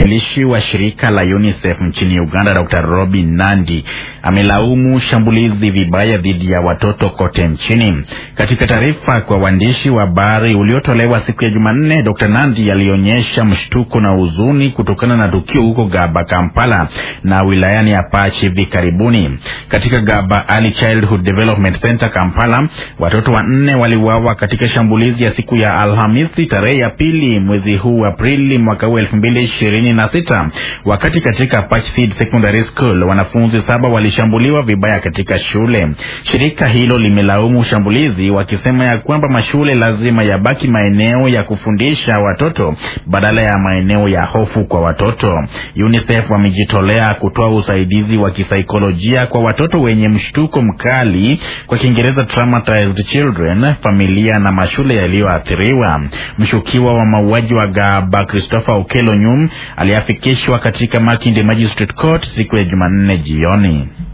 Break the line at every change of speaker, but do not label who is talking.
mwakilishi wa shirika la UNICEF nchini Uganda Dr. Robin Nandi amelaumu shambulizi vibaya dhidi ya watoto kote nchini. Katika taarifa kwa waandishi wa habari uliotolewa siku ya Jumanne, Dr. Nandi alionyesha mshtuko na huzuni kutokana na tukio huko Gaba, Kampala na wilayani Apache hivi karibuni. Katika Gaba Early Childhood Development Center Kampala, watoto 4 waliuawa katika shambulizi ya siku ya Alhamisi tarehe ya 2 mwezi huu Aprili mwaka 2026, wakati katika Apache Seed Secondary School wanafunzi 7 walishambuliwa vibaya katika shule. Shirika hilo limelaumu shambulizi wakisema ya kwamba mashule lazima yabaki maeneo ya kufundisha watoto badala ya maeneo ya hofu kwa watoto. UNICEF wamejitolea kutoa usaidizi wa kisaikolojia kwa watoto wenye mshtuko mkali, kwa Kiingereza traumatized children, familia na mashule yaliyoathiriwa. Mshukiwa wa mauaji wa Gaba Christopher Okello Nyum aliafikishwa katika Makindye Magistrate Court siku ya Jumanne jioni.